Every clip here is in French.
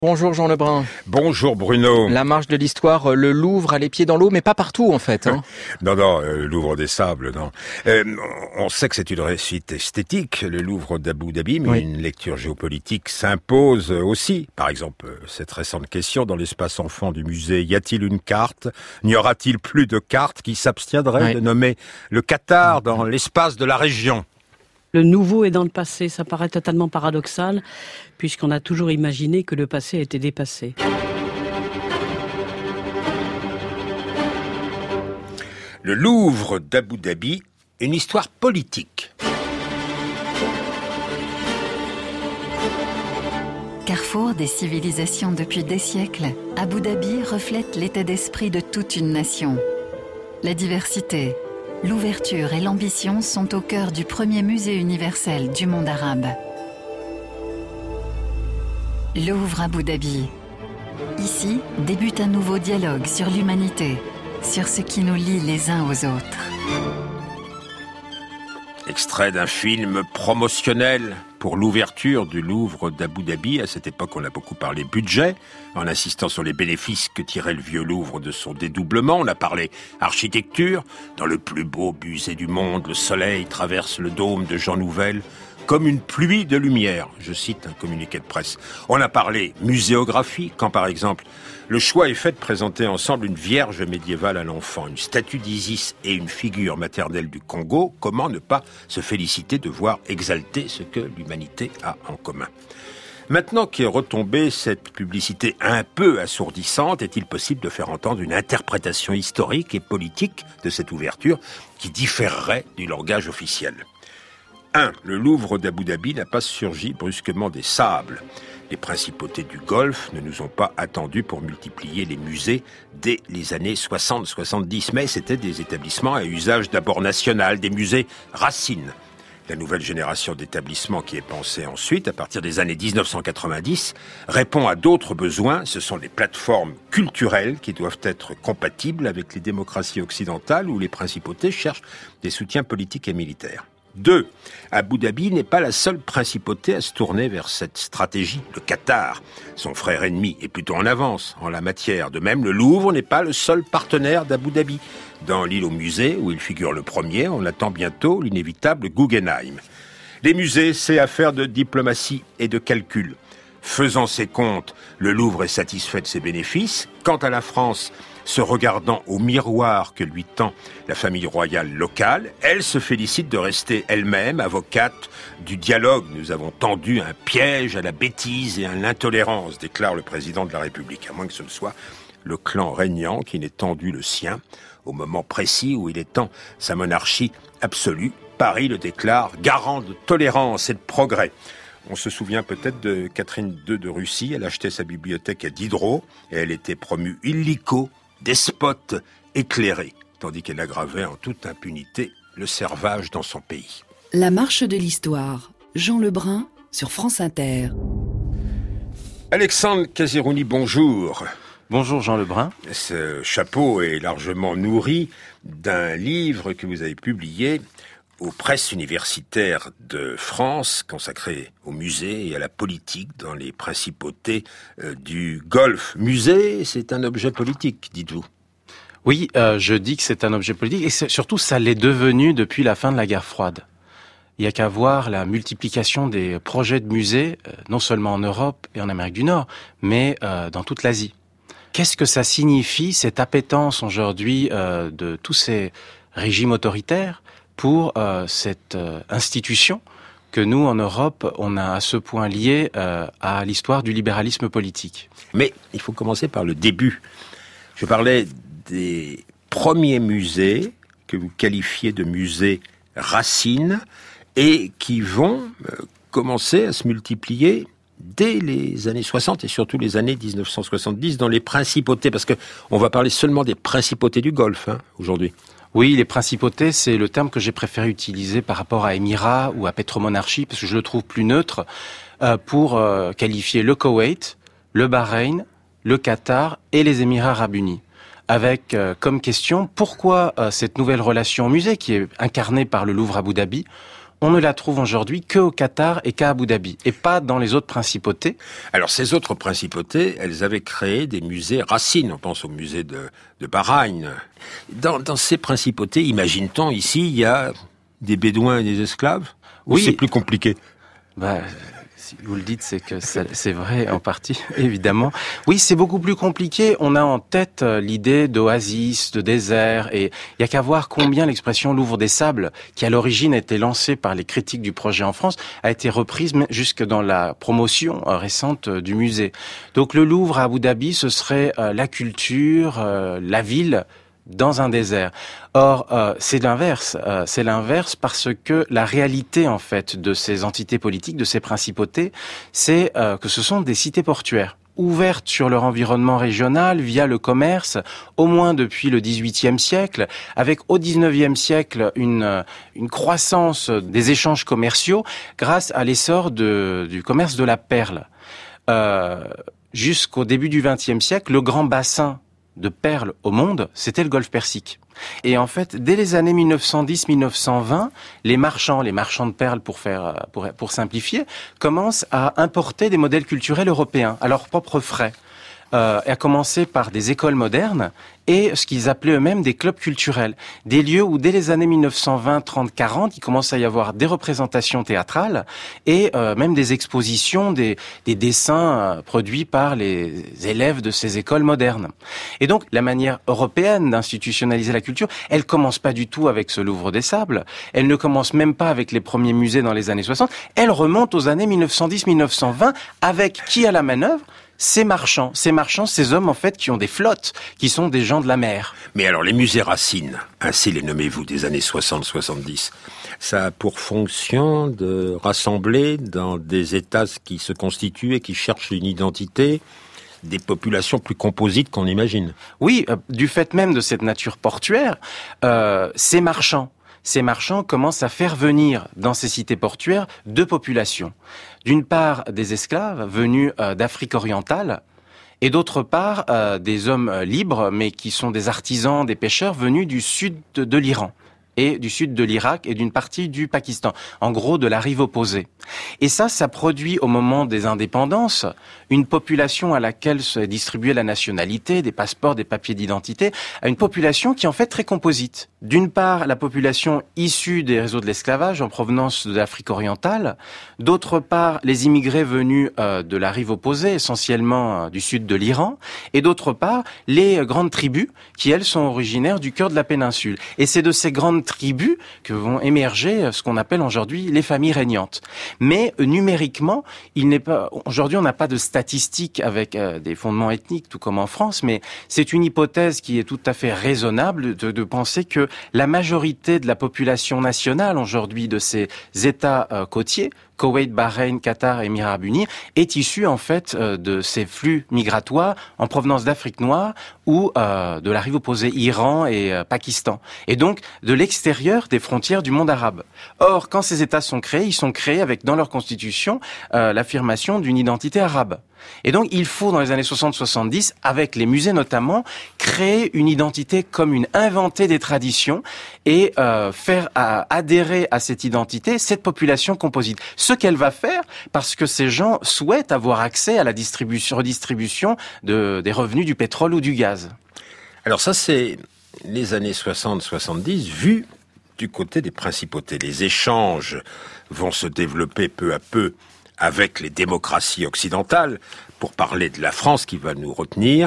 Bonjour Jean Lebrun. Bonjour Bruno. La marche de l'histoire, le Louvre a les pieds dans l'eau, mais pas partout en fait. Non, le Louvre des Sables, non. On sait que c'est une réussite esthétique, le Louvre d'Abu Dhabi, mais une lecture géopolitique s'impose aussi. Par exemple, cette récente question dans l'espace enfant du musée, y a-t-il une carte? N'y aura-t-il plus de carte qui s'abstiendrait de nommer le Qatar dans l'espace de la région? Le nouveau est dans le passé, ça paraît totalement paradoxal, puisqu'on a toujours imaginé que le passé était dépassé. Le Louvre d'Abu Dhabi, une histoire politique. Carrefour des civilisations depuis des siècles, Abu Dhabi reflète l'état d'esprit de toute une nation. La diversité, l'ouverture et l'ambition sont au cœur du premier musée universel du monde arabe. Louvre Abu Dhabi. Ici débute un nouveau dialogue sur l'humanité, sur ce qui nous lie les uns aux autres. Extrait d'un film promotionnel pour l'ouverture du Louvre d'Abu Dhabi. À cette époque, on a beaucoup parlé budget, en insistant sur les bénéfices que tirait le vieux Louvre de son dédoublement. On a parlé architecture. Dans le plus beau musée du monde, le soleil traverse le dôme de Jean Nouvel comme une pluie de lumière. Je cite un communiqué de presse. On a parlé muséographie, quand par exemple, le choix est fait de présenter ensemble une vierge médiévale à l'enfant, une statue d'Isis et une figure maternelle du Congo. Comment ne pas se féliciter de voir exalter ce que l'humanité a en commun? Maintenant qu'est retombée cette publicité un peu assourdissante, est-il possible de faire entendre une interprétation historique et politique de cette ouverture qui différerait du langage officiel? 1. Le Louvre d'Abu Dhabi n'a pas surgi brusquement des sables. Les principautés du Golfe ne nous ont pas attendus pour multiplier les musées dès les années 60-70, mais c'était des établissements à usage d'abord national, des musées racines. La nouvelle génération d'établissements qui est pensée ensuite, à partir des années 1990, répond à d'autres besoins. Ce sont des plateformes culturelles qui doivent être compatibles avec les démocraties occidentales où les principautés cherchent des soutiens politiques et militaires. 2. Abu Dhabi n'est pas la seule principauté à se tourner vers cette stratégie. Le Qatar, son frère ennemi, est plutôt en avance en la matière. De même, le Louvre n'est pas le seul partenaire d'Abu Dhabi. Dans l'île au musée, où il figure le premier, on attend bientôt l'inévitable Guggenheim. Les musées, c'est affaire de diplomatie et de calcul. Faisant ses comptes, le Louvre est satisfait de ses bénéfices. Quant à la France, se regardant au miroir que lui tend la famille royale locale, elle se félicite de rester elle-même avocate du dialogue. Nous avons tendu un piège à la bêtise et à l'intolérance, déclare le président de la République, à moins que ce ne soit le clan régnant qui n'ait tendu le sien au moment précis où il étend sa monarchie absolue. Paris le déclare garant de tolérance et de progrès. On se souvient peut-être de Catherine II de Russie. Elle achetait sa bibliothèque à Diderot et elle était promue illico, despote éclairée, tandis qu'elle aggravait en toute impunité le servage dans son pays. La marche de l'histoire. Jean Lebrun sur France Inter. Alexandre Kazerouni, bonjour. Bonjour Jean Lebrun. Ce chapeau est largement nourri d'un livre que vous avez publié aux presses universitaires de France, consacré au musée et à la politique dans les principautés du Golfe. Musée, c'est un objet politique, dites-vous. Oui, je dis que c'est un objet politique, et surtout ça l'est devenu depuis la fin de la guerre froide. Il n'y a qu'à voir la multiplication des projets de musées, non seulement en Europe et en Amérique du Nord, mais dans toute l'Asie. Qu'est-ce que ça signifie, cette appétence aujourd'hui de tous ces régimes autoritaires pour cette institution que nous, en Europe, on a à ce point lié à l'histoire du libéralisme politique. Mais il faut commencer par le début. Je parlais des premiers musées que vous qualifiez de musées racines et qui vont commencer à se multiplier dès les années 60 et surtout les années 1970 dans les principautés, parce que on va parler seulement des principautés du Golfe aujourd'hui. Oui, les principautés, c'est le terme que j'ai préféré utiliser par rapport à émirats ou à pétromonarchie, parce que je le trouve plus neutre, pour qualifier le Koweït, le Bahreïn, le Qatar et les Émirats arabes unis. Avec comme question, pourquoi cette nouvelle relation au musée, qui est incarnée par le Louvre Abu Dhabi, on ne la trouve aujourd'hui qu'au Qatar et qu'à Abu Dhabi, et pas dans les autres principautés. Alors ces autres principautés, elles avaient créé des musées racines. On pense au musée de Bahreïn. Dans ces principautés, imagine-t-on, ici, il y a des bédouins et des esclaves? Ou Oui. c'est plus compliqué? Si vous le dites, c'est que c'est vrai en partie, évidemment. Oui, c'est beaucoup plus compliqué. On a en tête l'idée d'oasis, de désert, et il y a qu'à voir combien l'expression Louvre des Sables, qui à l'origine a été lancée par les critiques du projet en France, a été reprise jusque dans la promotion récente du musée. Donc le Louvre à Abu Dhabi, ce serait la culture, la ville, dans un désert. Or, c'est l'inverse. C'est l'inverse parce que la réalité, en fait, de ces entités politiques, de ces principautés, c'est que ce sont des cités portuaires, ouvertes sur leur environnement régional via le commerce, au moins depuis le XVIIIe siècle, avec au XIXe siècle une croissance des échanges commerciaux grâce à l'essor du commerce de la perle. Jusqu'au début du XXe siècle, le grand bassin de perles au monde, c'était le golfe Persique. Et en fait, dès les années 1910-1920, les marchands de perles, pour simplifier, commencent à importer des modèles culturels européens à leurs propres frais. À commencer par des écoles modernes et ce qu'ils appelaient eux-mêmes des clubs culturels. Des lieux où, dès les années 1920, 30, 40, il commence à y avoir des représentations théâtrales et même des expositions, des dessins produits par les élèves de ces écoles modernes. Et donc, la manière européenne d'institutionnaliser la culture, elle commence pas du tout avec ce Louvre des Sables. Elle ne commence même pas avec les premiers musées dans les années 60. Elle remonte aux années 1910-1920 avec qui à la manœuvre? Ces marchands, ces hommes en fait qui ont des flottes, qui sont des gens de la mer. Mais alors les musées racines, ainsi les nommez-vous, des années 60-70, ça a pour fonction de rassembler dans des États qui se constituent et qui cherchent une identité, des populations plus composites qu'on imagine. Oui, du fait même de cette nature portuaire, ces marchands commencent à faire venir dans ces cités portuaires deux populations. D'une part, des esclaves venus d'Afrique orientale, et d'autre part, des hommes libres, mais qui sont des artisans, des pêcheurs venus du sud de l'Iran, et du sud de l'Irak, et d'une partie du Pakistan. En gros, de la rive opposée. Et ça produit au moment des indépendances une population à laquelle se distribuait la nationalité, des passeports, des papiers d'identité, à une population qui est en fait très composite. D'une part, la population issue des réseaux de l'esclavage en provenance de l'Afrique orientale. D'autre part, les immigrés venus de la rive opposée, essentiellement du sud de l'Iran. Et d'autre part, les grandes tribus qui, elles, sont originaires du cœur de la péninsule. Et c'est de ces grandes tribus que vont émerger ce qu'on appelle aujourd'hui les familles régnantes. Mais numériquement, aujourd'hui on n'a pas de statistiques avec des fondements ethniques, tout comme en France, mais c'est une hypothèse qui est tout à fait raisonnable de penser que la majorité de la population nationale aujourd'hui de ces États côtiers, Koweït, Bahreïn, Qatar et Émirats Arabes Unis, est issue en fait de ces flux migratoires en provenance d'Afrique noire ou de la rive opposée Iran et Pakistan. Et donc de l'extérieur des frontières du monde arabe. Or, quand ces États sont créés, ils sont créés avec dans leur constitution l'affirmation d'une identité arabe. Et donc, il faut, dans les années 60-70, avec les musées notamment, créer une identité commune, inventer des traditions et faire adhérer à cette identité cette population composite. Ce qu'elle va faire, parce que ces gens souhaitent avoir accès à la redistribution des revenus du pétrole ou du gaz. Alors ça, c'est les années 60-70 vues du côté des principautés. Les échanges vont se développer peu à peu avec les démocraties occidentales. Pour parler de la France qui va nous retenir,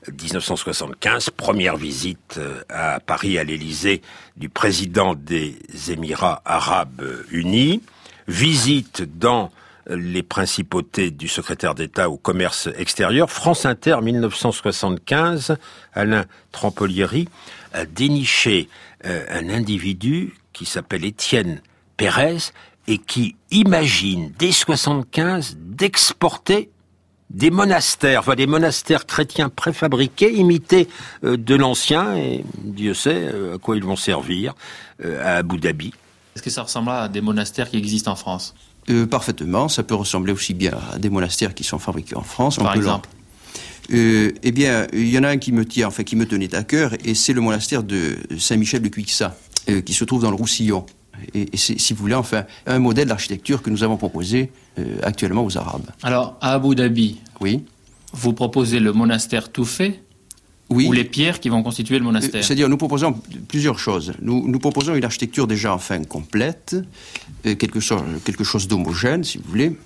1975, première visite à Paris, à l'Élysée, du président des Émirats Arabes Unis, visite dans les principautés du secrétaire d'État au commerce extérieur. France Inter, 1975, Alain Trampolieri a déniché un individu qui s'appelle Étienne Pérez et qui imagine dès 75 d'exporter des monastères, des monastères chrétiens préfabriqués, imités de l'ancien, et Dieu sait à quoi ils vont servir, à Abu Dhabi. Est-ce que ça ressemble à des monastères qui existent en France ? Parfaitement, ça peut ressembler aussi bien à des monastères qui sont fabriqués en France. Par exemple ? Eh bien, il y en a un qui me tenait à cœur, et c'est le monastère de Saint-Michel de Cuixat, qui se trouve dans le Roussillon. Et c'est, si vous voulez, enfin, un modèle d'architecture que nous avons proposé actuellement aux Arabes. Alors, à Abu Dhabi, Oui. vous proposez le monastère tout fait Oui. ou les pierres qui vont constituer le monastère? C'est-à-dire, nous proposons plusieurs choses. Nous proposons une architecture déjà, enfin, complète, quelque chose d'homogène, si vous voulez.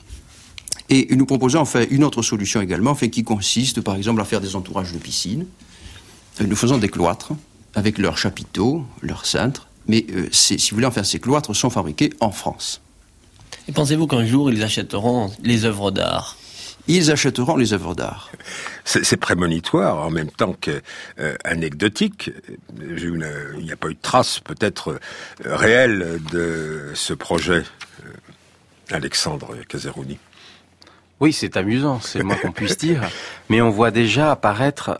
Et nous proposons, enfin, une autre solution également, enfin, qui consiste, par exemple, à faire des entourages de piscines. Nous faisons des cloîtres, avec leurs chapiteaux, leurs cintres. Mais, si vous voulez, enfin, ces cloîtres sont fabriqués en France. Et pensez-vous qu'un jour, ils achèteront les œuvres d'art? Ils achèteront les œuvres d'art. C'est prémonitoire, en même temps que anecdotique. Il n'y a pas eu de trace, peut-être, réelle de ce projet, Alexandre Caserouni. Oui, c'est amusant, c'est le moins qu'on puisse dire. Mais on voit déjà apparaître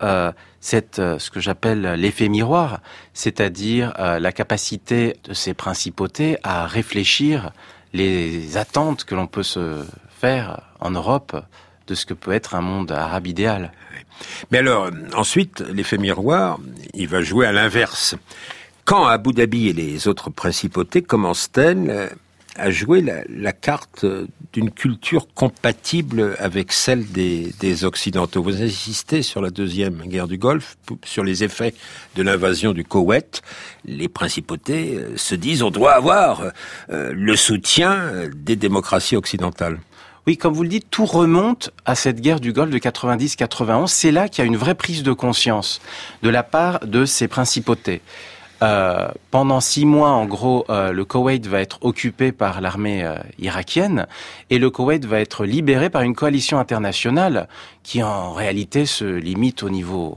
ce que j'appelle l'effet miroir, c'est-à-dire la capacité de ces principautés à réfléchir les attentes que l'on peut se faire en Europe de ce que peut être un monde arabe idéal. Mais alors, ensuite, l'effet miroir, il va jouer à l'inverse. Quand Abu Dhabi et les autres principautés commencent-elles à jouer la carte d'une culture compatible avec celle des Occidentaux? Vous insistez sur la deuxième guerre du Golfe, sur les effets de l'invasion du Koweït. Les principautés se disent on doit avoir le soutien des démocraties occidentales. Oui, comme vous le dites, tout remonte à cette guerre du Golfe de 90-91. C'est là qu'il y a une vraie prise de conscience de la part de ces principautés. Pendant 6 mois, en gros, le Koweït va être occupé par l'armée irakienne et le Koweït va être libéré par une coalition internationale qui, en réalité, se limite au niveau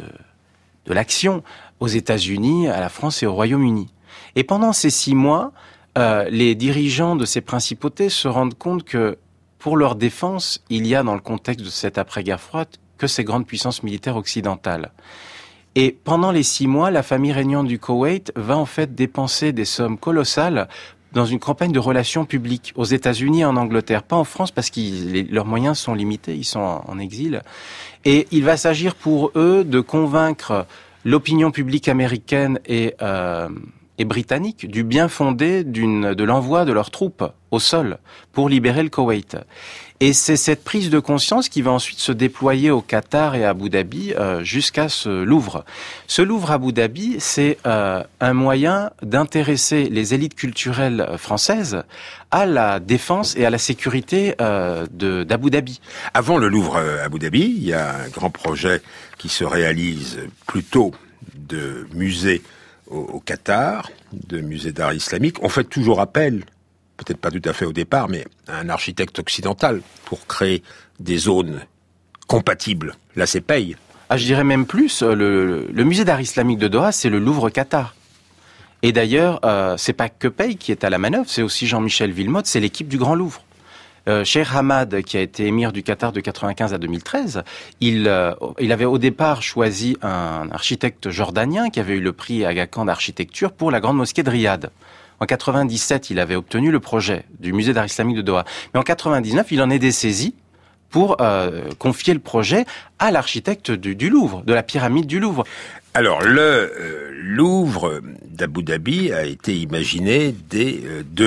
de l'action aux États-Unis, à la France et au Royaume-Uni. Et pendant ces 6 mois, les dirigeants de ces principautés se rendent compte que, pour leur défense, il y a dans le contexte de cette après-guerre froide que ces grandes puissances militaires occidentales. Et pendant les 6 mois, la famille régnante du Koweït va en fait dépenser des sommes colossales dans une campagne de relations publiques aux États-Unis et en Angleterre, pas en France parce que leurs moyens sont limités, ils sont en exil. Et il va s'agir pour eux de convaincre l'opinion publique américaine et britannique du bien fondé de l'envoi de leurs troupes au sol pour libérer le Koweït. Et c'est cette prise de conscience qui va ensuite se déployer au Qatar et à Abu Dhabi jusqu'à ce Louvre. Ce Louvre à Abu Dhabi, c'est un moyen d'intéresser les élites culturelles françaises à la défense et à la sécurité d'Abu Dhabi. Avant le Louvre à Abu Dhabi, il y a un grand projet qui se réalise plutôt de musée au Qatar, de musée d'art islamique. On fait toujours appel, peut-être pas tout à fait au départ, mais à un architecte occidental pour créer des zones compatibles. Là, c'est paye. Ah, je dirais même plus, le musée d'art islamique de Doha, c'est le Louvre Qatar. Et d'ailleurs, c'est pas que Paye qui est à la manœuvre, c'est aussi Jean-Michel Villemotte, c'est l'équipe du Grand Louvre. Cheikh Hamad, qui a été émir du Qatar de 95 à 2013, il avait au départ choisi un architecte jordanien qui avait eu le prix Aga Khan d'architecture pour la grande mosquée de Riyad. En 97, il avait obtenu le projet du musée d'art islamique de Doha. Mais en 99, il en est dessaisi pour confier le projet à l'architecte du Louvre, de la pyramide du Louvre. Alors, le Louvre d'Abu Dhabi a été imaginé dès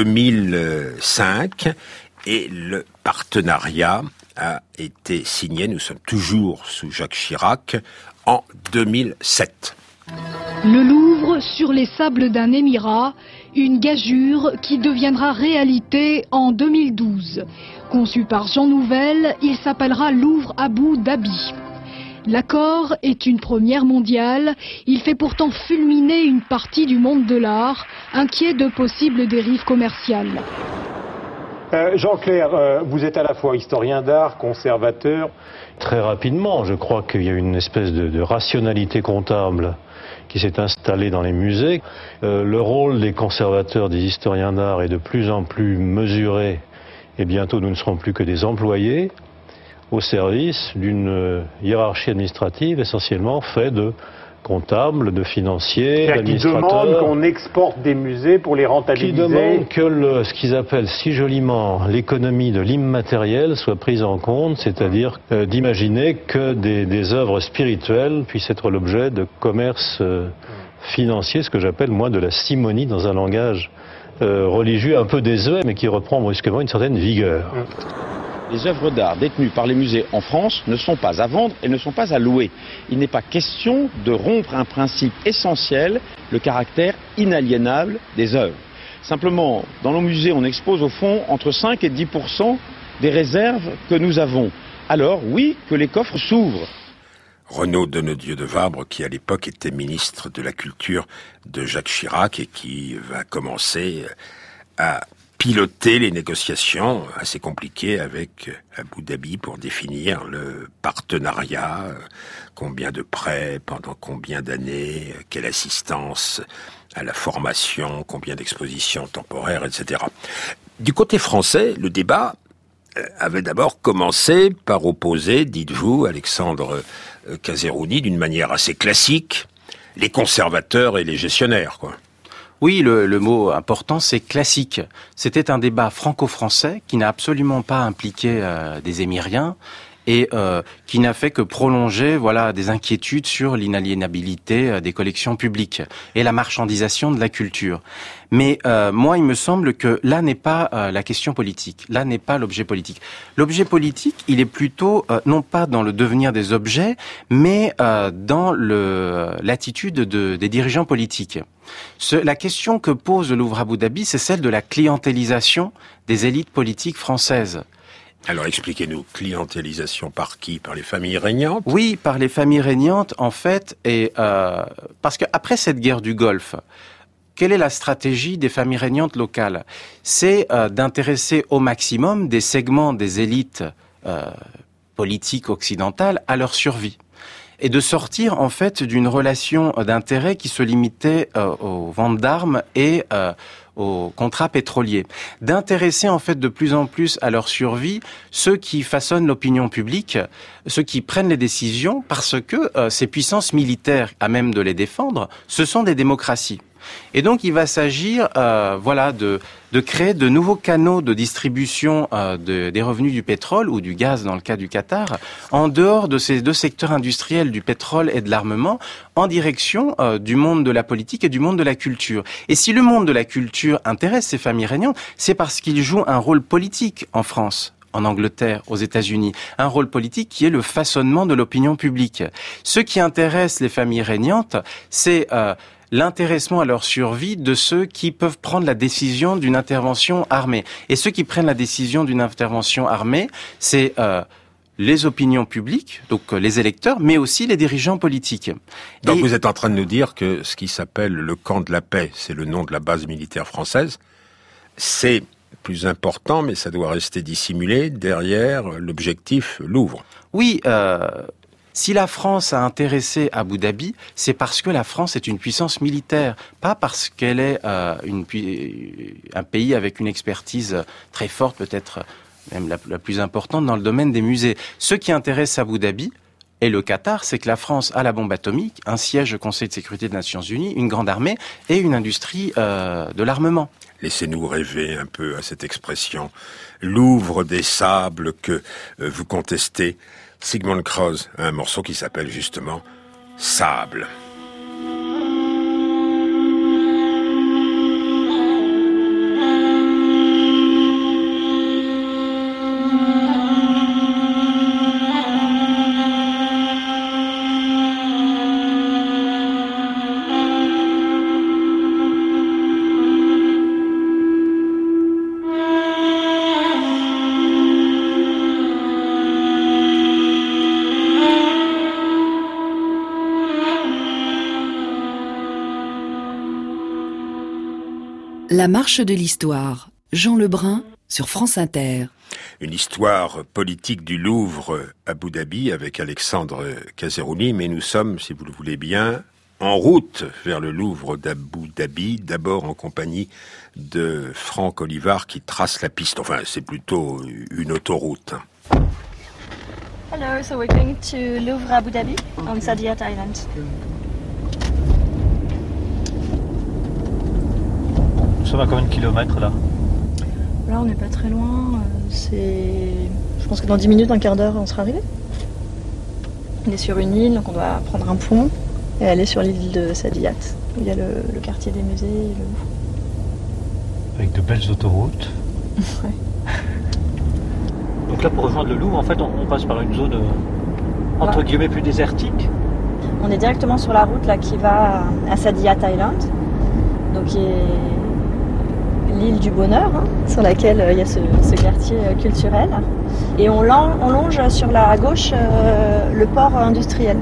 2005 et le partenariat a été signé, nous sommes toujours sous Jacques Chirac, en 2007. Le Louvre sur les sables d'un émirat, une gageure qui deviendra réalité en 2012. Conçu par Jean Nouvel, il s'appellera Louvre Abu Dhabi. L'accord est une première mondiale, il fait pourtant fulminer une partie du monde de l'art, inquiet de possibles dérives commerciales. Jean-Claire, vous êtes à la fois historien d'art, conservateur. Très rapidement, je crois qu'il y a une espèce de rationalité comptable qui s'est installée dans les musées. Le rôle des conservateurs, des historiens d'art est de plus en plus mesuré et bientôt nous ne serons plus que des employés au service d'une hiérarchie administrative essentiellement faite de comptables, de financiers, d'administrateurs. Qui demandent qu'on exporte des musées pour les rentabiliser. Qui demandent que ce qu'ils appellent si joliment l'économie de l'immatériel soit prise en compte, c'est-à-dire d'imaginer que des œuvres spirituelles puissent être l'objet de commerce financier, ce que j'appelle moi de la simonie dans un langage religieux un peu désuet, mais qui reprend brusquement une certaine vigueur. Les œuvres d'art détenues par les musées en France ne sont pas à vendre et ne sont pas à louer. Il n'est pas question de rompre un principe essentiel, le caractère inaliénable des œuvres. Simplement, dans nos musées, on expose au fond entre 5 et 10% des réserves que nous avons. Alors, oui, que les coffres s'ouvrent. Renaud Donnedieu de Vabre, qui à l'époque était ministre de la Culture de Jacques Chirac et qui va commencer à piloter les négociations assez compliquées avec Abu Dhabi pour définir le partenariat, combien de prêts, pendant combien d'années, quelle assistance à la formation, combien d'expositions temporaires, etc. Du côté français, le débat avait d'abord commencé par opposer, dites-vous, Alexandre Cazerouni, d'une manière assez classique, les conservateurs et les gestionnaires, quoi. Oui, le mot important, c'est classique. C'était un débat franco-français qui n'a absolument pas impliqué des Émiriens et qui n'a fait que prolonger des inquiétudes sur l'inaliénabilité des collections publiques et la marchandisation de la culture. Mais moi, il me semble que là n'est pas la question politique, là n'est pas l'objet politique. L'objet politique, il est plutôt non pas dans le devenir des objets, mais dans l'attitude des dirigeants politiques. La question que pose le Louvre Abu Dhabi, c'est celle de la clientélisation des élites politiques françaises. Alors expliquez-nous, clientélisation par qui? Par les familles régnantes? Oui, par les familles régnantes, en fait, et parce qu'après cette guerre du Golfe, quelle est la stratégie des familles régnantes locales? C'est d'intéresser au maximum des segments des élites politiques occidentales à leur survie. Et de sortir en fait d'une relation d'intérêt qui se limitait aux ventes d'armes et aux contrats pétroliers. D'intéresser en fait de plus en plus à leur survie ceux qui façonnent l'opinion publique, ceux qui prennent les décisions, parce que ces puissances militaires, à même de les défendre, ce sont des démocraties. Et donc il va s'agir de créer de nouveaux canaux de distribution des revenus du pétrole ou du gaz dans le cas du Qatar, en dehors de ces deux secteurs industriels du pétrole et de l'armement, en direction du monde de la politique et du monde de la culture. Et si le monde de la culture intéresse ces familles régnantes, c'est parce qu'il joue un rôle politique en France, en Angleterre, aux États-Unis, un rôle politique qui est le façonnement de l'opinion publique. Ce qui intéresse les familles régnantes, c'est l'intéressement à leur survie de ceux qui peuvent prendre la décision d'une intervention armée. Et ceux qui prennent la décision d'une intervention armée, c'est les opinions publiques, donc les électeurs, mais aussi les dirigeants politiques. Donc vous êtes en train de nous dire que ce qui s'appelle le camp de la paix, c'est le nom de la base militaire française, c'est plus important, mais ça doit rester dissimulé derrière l'objectif Louvre. Oui, si la France a intéressé Abu Dhabi, c'est parce que la France est une puissance militaire, pas parce qu'elle est un pays avec une expertise très forte, peut-être même la plus importante dans le domaine des musées. Ce qui intéresse Abu Dhabi et le Qatar, c'est que la France a la bombe atomique, un siège au Conseil de sécurité des Nations Unies, une grande armée et une industrie de l'armement. Laissez-nous rêver un peu à cette expression « Louvre des sables » que vous contestez. Sigmund Krauss a un morceau qui s'appelle justement « Sable ». La marche de l'histoire, Jean Lebrun sur France Inter. Une histoire politique du Louvre Abu Dhabi avec Alexandre Cazerouni, mais nous sommes, si vous le voulez bien, en route vers le Louvre d'Abu Dhabi, d'abord en compagnie de Franck Olivard qui trace la piste. Enfin, c'est plutôt une autoroute. Hello, so we're going to Louvre Abu Dhabi on Saadiyat Island. Nous sommes à combien de kilomètres là? Là on n'est pas très loin, je pense que dans 10 minutes, un quart d'heure on sera arrivé. On est sur une île, donc on doit prendre un pont et aller sur l'île de Saadiyat, où il y a le quartier des musées et le Louvre. Avec de belles autoroutes. Ouais. Donc là, pour rejoindre le Louvre, en fait, on passe par une zone entre guillemets plus désertique. On est directement sur la route là qui va à Sadia, Thaïlande, donc qui est l'île du bonheur, sur laquelle il y a ce quartier culturel. Et on longe sur la gauche le port industriel.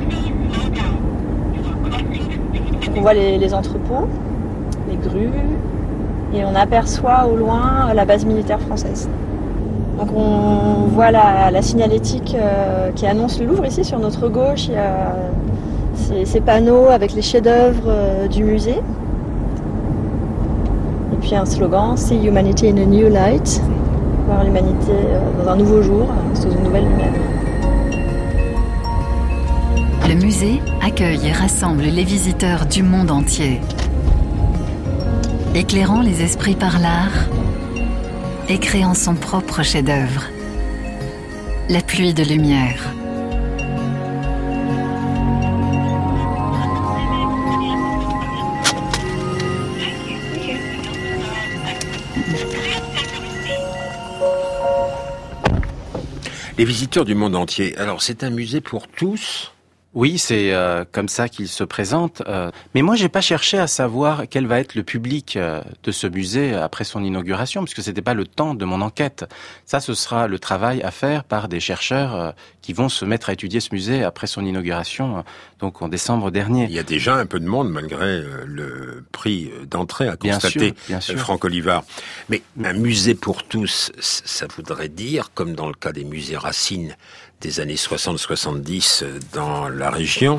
On voit les entrepôts, les grues, et on aperçoit au loin la base militaire française. Donc on voit la signalétique qui annonce le Louvre ici sur notre gauche. Il y a ces panneaux avec les chefs-d'œuvre du musée. Et puis un slogan, See Humanity in a New Light, voir l'humanité dans un nouveau jour, sous une nouvelle lumière. Le musée accueille et rassemble les visiteurs du monde entier. Éclairant les esprits par l'art et créant son propre chef-d'œuvre, la pluie de lumière. Les visiteurs du monde entier. Alors, c'est un musée pour tous ? Oui, c'est comme ça qu'il se présente. Mais moi, j'ai pas cherché à savoir quel va être le public de ce musée après son inauguration, puisque c'était pas le temps de mon enquête. Ça, ce sera le travail à faire par des chercheurs qui vont se mettre à étudier ce musée après son inauguration, donc en décembre dernier. Il y a déjà un peu de monde, malgré le prix d'entrée à constater, bien sûr. Franck Olivard. Mais un musée pour tous, ça voudrait dire, comme dans le cas des musées Racine des années 60-70 dans la région,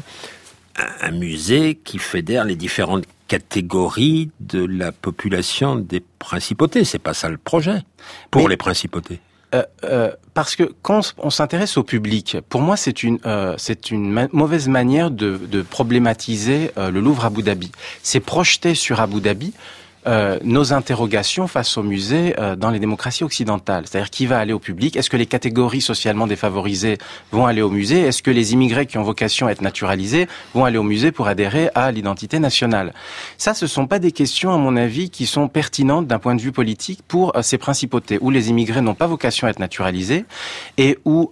un musée qui fédère les différentes catégories de la population des principautés. C'est pas ça le projet pour les principautés. Parce que quand on s'intéresse au public, pour moi c'est une mauvaise manière de problématiser le Louvre Abu Dhabi. C'est projeter sur Abu Dhabi nos interrogations face au musée dans les démocraties occidentales. C'est-à-dire qui va aller au public? Est-ce que les catégories socialement défavorisées vont aller au musée? Est-ce que les immigrés qui ont vocation à être naturalisés vont aller au musée pour adhérer à l'identité nationale? Ça, ce sont pas des questions, à mon avis, qui sont pertinentes d'un point de vue politique pour ces principautés où les immigrés n'ont pas vocation à être naturalisés et où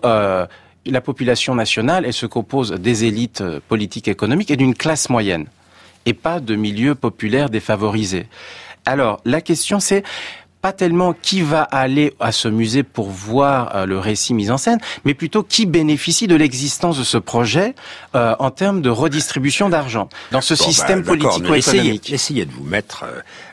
la population nationale, elle se compose des élites politiques et économiques et d'une classe moyenne et pas de milieux populaires défavorisés. Alors, la question c'est pas tellement qui va aller à ce musée pour voir le récit mis en scène, mais plutôt qui bénéficie de l'existence de ce projet en termes de redistribution d'argent dans ce système politico-économique. Essayez de vous mettre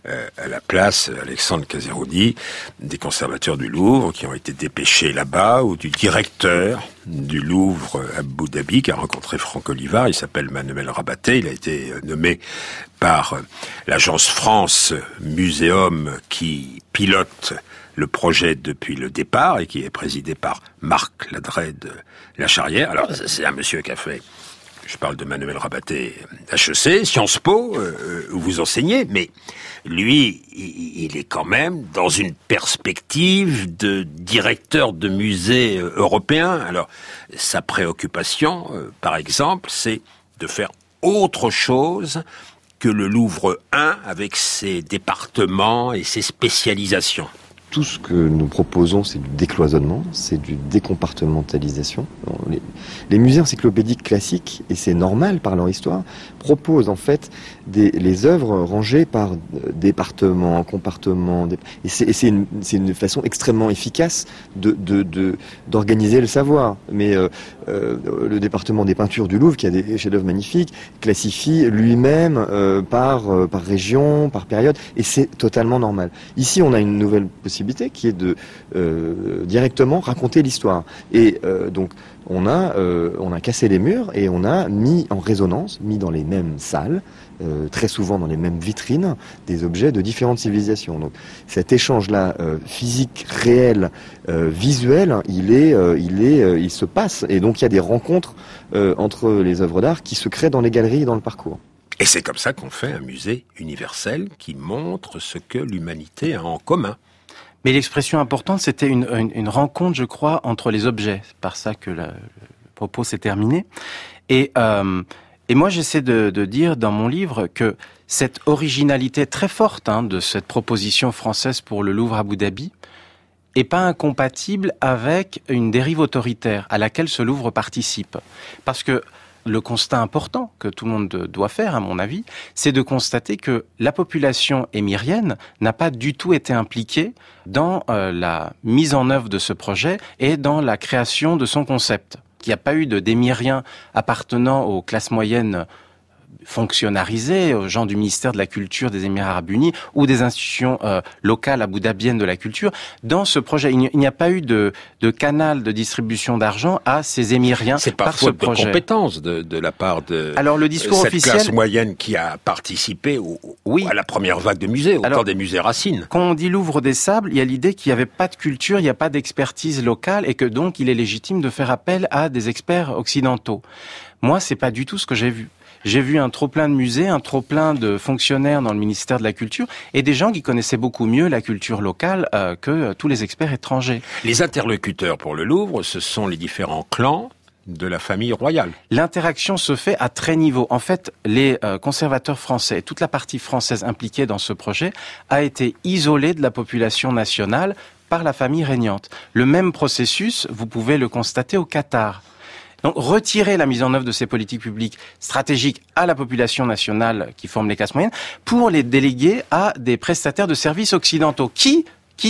à la place, Alexandre Cazeroudi, des conservateurs du Louvre qui ont été dépêchés là-bas, ou du directeur du Louvre à Abu Dhabi qui a rencontré Franck Olivard. Il s'appelle Manuel Rabaté. Il a été nommé par l'agence France Muséum qui pilote le projet depuis le départ et qui est présidé par Marc Ladret de La Charrière. Alors, c'est un monsieur qui a fait, je parle de Manuel Rabaté, HEC, Sciences Po, où vous enseignez, mais lui, il est quand même dans une perspective de directeur de musée européen. Alors, sa préoccupation, par exemple, c'est de faire autre chose que le Louvre 1 avec ses départements et ses spécialisations. Tout ce que nous proposons, c'est du décloisonnement, c'est du décompartimentalisation. Les musées encyclopédiques classiques, et c'est normal par leur histoire, proposent en fait les œuvres rangées par départements, compartiments. Et c'est une façon extrêmement efficace d'organiser le savoir. Mais le département des peintures du Louvre, qui a des chefs-d'œuvre magnifiques, classifie lui-même par région, par période, et c'est totalement normal. Ici, on a une nouvelle possibilité qui est de directement raconter l'histoire. Et donc on a cassé les murs et on a mis en résonance, mis dans les mêmes salles, très souvent dans les mêmes vitrines, des objets de différentes civilisations. Donc cet échange-là, physique, réel, visuel, il se passe. Et donc il y a des rencontres entre les œuvres d'art qui se créent dans les galeries et dans le parcours. Et c'est comme ça qu'on fait un musée universel qui montre ce que l'humanité a en commun. Mais l'expression importante, c'était une rencontre, je crois, entre les objets. C'est par ça que le propos s'est terminé. Et Et moi, j'essaie de dire dans mon livre que cette originalité très forte de cette proposition française pour le Louvre Abu Dhabi est pas incompatible avec une dérive autoritaire à laquelle ce Louvre participe. Parce que le constat important que tout le monde doit faire, à mon avis, c'est de constater que la population émirienne n'a pas du tout été impliquée dans la mise en œuvre de ce projet et dans la création de son concept. Il n'y a pas eu d'émiriens appartenant aux classes moyennes fonctionnalisés, aux gens du ministère de la Culture des Émirats Arabes Unis ou des institutions locales abou-dhabiennes de la culture. Dans ce projet, il n'y a pas eu de canal de distribution d'argent à ces Émiriens par ce projet. C'est par faute de compétence de la part de cette classe moyenne qui a participé à la première vague de musées, au temps des musées Racine. Quand on dit Louvre des Sables, il y a l'idée qu'il n'y avait pas de culture, il n'y a pas d'expertise locale et que donc il est légitime de faire appel à des experts occidentaux. Moi, c'est pas du tout ce que j'ai vu. J'ai vu un trop-plein de musées, un trop-plein de fonctionnaires dans le ministère de la Culture et des gens qui connaissaient beaucoup mieux la culture locale que tous les experts étrangers. Les interlocuteurs pour le Louvre, ce sont les différents clans de la famille royale. L'interaction se fait à très niveau. En fait, les conservateurs français et toute la partie française impliquée dans ce projet a été isolée de la population nationale par la famille régnante. Le même processus, vous pouvez le constater au Qatar. Donc, retirer la mise en œuvre de ces politiques publiques stratégiques à la population nationale qui forme les classes moyennes pour les déléguer à des prestataires de services occidentaux qui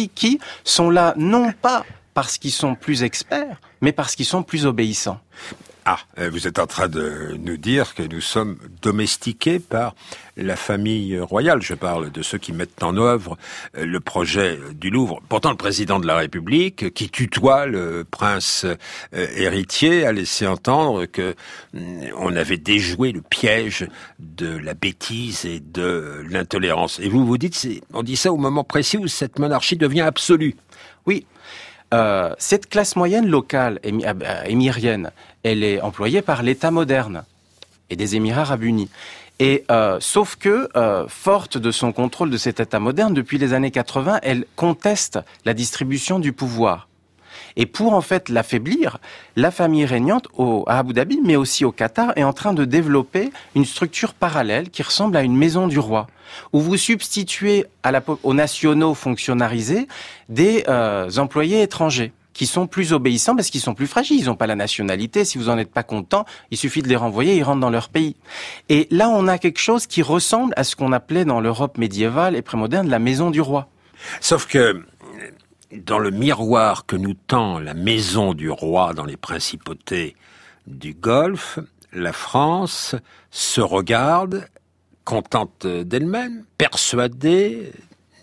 sont là non pas parce qu'ils sont plus experts, mais parce qu'ils sont plus obéissants. Ah, vous êtes en train de nous dire que nous sommes domestiqués par la famille royale. Je parle de ceux qui mettent en œuvre le projet du Louvre. Pourtant, le président de la République, qui tutoie le prince héritier, a laissé entendre que on avait déjoué le piège de la bêtise et de l'intolérance. Et vous dites, on dit ça au moment précis où cette monarchie devient absolue. Oui. Cette classe moyenne locale émirienne, elle est employée par l'État moderne et des Émirats Arabes Unis. Et sauf que, forte de son contrôle de cet État moderne, depuis les années 80, elle conteste la distribution du pouvoir. Et pour en fait l'affaiblir, la famille régnante à Abu Dhabi, mais aussi au Qatar, est en train de développer une structure parallèle qui ressemble à une maison du roi, où vous substituez aux nationaux fonctionnalisés des employés étrangers qui sont plus obéissants parce qu'ils sont plus fragiles, ils n'ont pas la nationalité, si vous en êtes pas content, il suffit de les renvoyer, ils rentrent dans leur pays. Et là, on a quelque chose qui ressemble à ce qu'on appelait dans l'Europe médiévale et prémoderne la maison du roi. Sauf que dans le miroir que nous tend la maison du roi dans les principautés du Golfe, la France se regarde contente d'elle-même, persuadée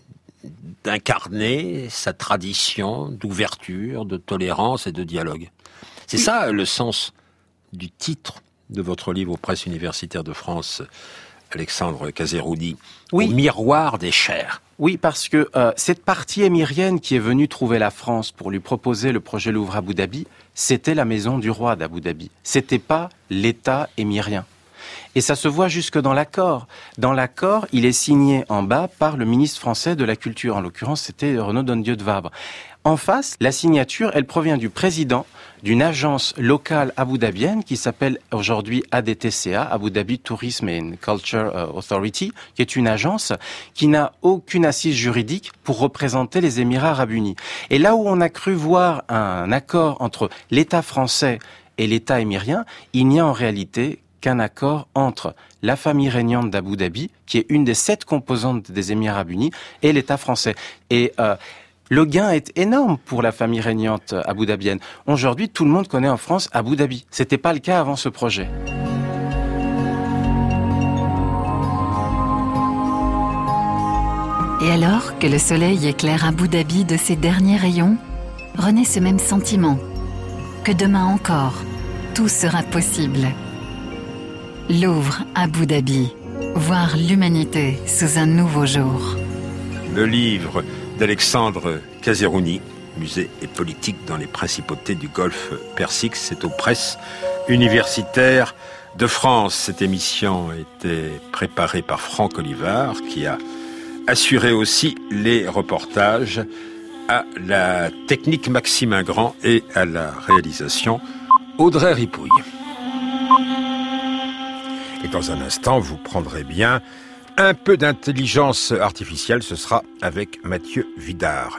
d'incarner sa tradition d'ouverture, de tolérance et de dialogue. C'est ça le sens du titre de votre livre aux presses universitaires de France, Alexandre Kazerouni, oui. Au miroir des chairs. Oui, parce que cette partie émirienne qui est venue trouver la France pour lui proposer le projet Louvre Abu Dhabi, c'était la maison du roi d'Abu Dhabi. C'était pas l'État émirien. Et ça se voit jusque dans l'accord. Dans l'accord, il est signé en bas par le ministre français de la Culture. En l'occurrence, c'était Renaud Dondieu de Vabre. En face, la signature, elle provient du président d'une agence locale abu-dhabienne qui s'appelle aujourd'hui ADTCA, Abu Dhabi Tourism and Culture Authority, qui est une agence qui n'a aucune assise juridique pour représenter les Émirats Arabes Unis. Et là où on a cru voir un accord entre l'État français et l'État émirien, il n'y a en réalité qu'un accord entre la famille régnante d'Abu Dhabi, qui est une des 7 composantes des Émirats Arabes Unis, et l'État français. Et le gain est énorme pour la famille régnante abu-dhabienne. Aujourd'hui, tout le monde connaît en France Abu Dhabi. C'était pas le cas avant ce projet. Et alors que le soleil éclaire Abu Dhabi de ses derniers rayons, renaît ce même sentiment, que demain encore, tout sera possible. Louvre Abu Dhabi, voir l'humanité sous un nouveau jour. Le livre d'Alexandre Kazerouni, Musée et politique dans les principautés du Golfe Persique, c'est aux presses universitaires de France. Cette émission a été préparée par Franck Olivard, qui a assuré aussi les reportages, à la technique Maxime Ingrand et à la réalisation Audrey Ripouille. Et dans un instant, vous prendrez bien un peu d'intelligence artificielle. Ce sera avec Mathieu Vidard.